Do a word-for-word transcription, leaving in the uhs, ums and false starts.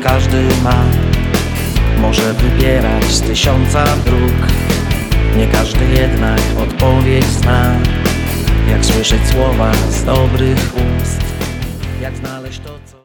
każdy ma. Może wybierać z tysiąca dróg, nie każdy jednak odpowiedź zna. Jak słyszeć słowa z dobrych ust, jak znaleźć to, co...